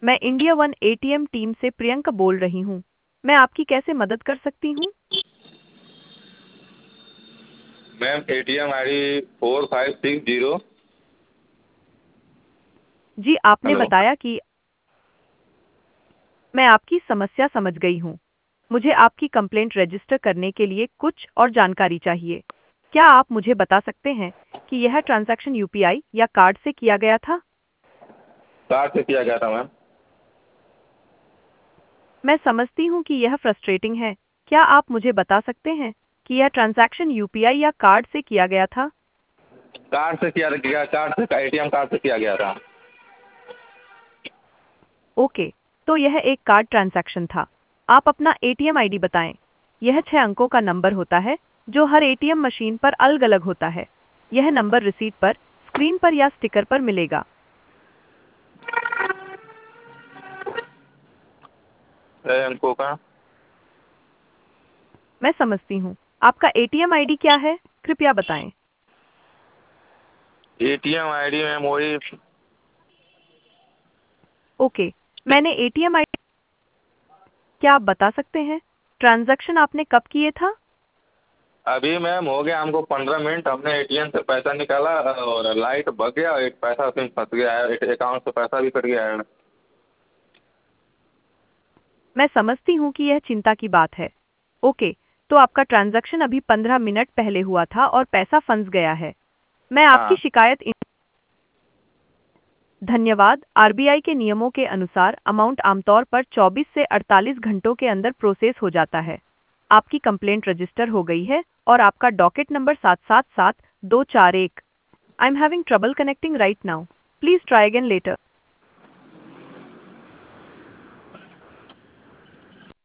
मैं India one ATM team से प्रियंका बोल रही हूँ। मैं आपकी कैसे मदद कर सकती हूँ? Ma'am ATM ID 4560। जी, आपने हेलो। बताया कि मैं आपकी समस्या समझ गई हूँ। मुझे आपकी कंप्लेंट रजिस्टर करने के लिए कुछ और जानकारी चाहिए। क्या आप मुझे बता सकते हैं कि यह ट्रांजैक्शन यूपीआई या कार्ड से किया गया था? कार्ड से किया गया था मैम। मैं समझती हूँ कि यह फ्रस्ट्रेटिंग है। क्या आप मुझे बता सकते हैं कि यह ट्रांजैक्शन यूपीआई या कार्ड से किया गया था? कार्ड से किया गया, कार्ड से, एटीएम कार्ड से किया गया था। ओके, तो यह एक कार्ड ट्रांजैक्शन था। आप अपना एटीएम आईडी बताएं। यह 6 अंकों का नंबर होता है जो हर एटीएम मशीन पर अलग-अलग होता है। यह नंबर रिसीट पर, स्क्रीन पर या स्टिकर पर मिलेगा। अंकों का। मैं समझती हूँ। आपका एटीएम आईडी क्या है? कृपया बताएं। एटीएम ID मैम वही। ओके, मैंने एटीएम आईडी। क्या आप बता सकते हैं ट्रांजैक्शन आपने कब किए था? अभी मैम हो गया हमको 15 मिनट। हमने एटीएम से पैसा निकाला और लाइट भग गया और एक पैसा उसमें फंस गया है, अकाउंट से पैसा भी कट गया है। मैं समझती हूँ कि यह चिंता की बात है। ओके, तो आपका ट्रांजैक्शन अभी 15 मिनट पहले हुआ था और पैसा फंस गया है। मैं आपकी हाँ। शिकायत धन्यवाद। आरबीआई के नियमों के अनुसार अमाउंट आमतौर पर 24 से 48 घंटों के अंदर प्रोसेस हो जाता है। आपकी कंप्लेंट रजिस्टर हो गई है और आपका docket number 777241। I am having trouble connecting right now. Please try again letter.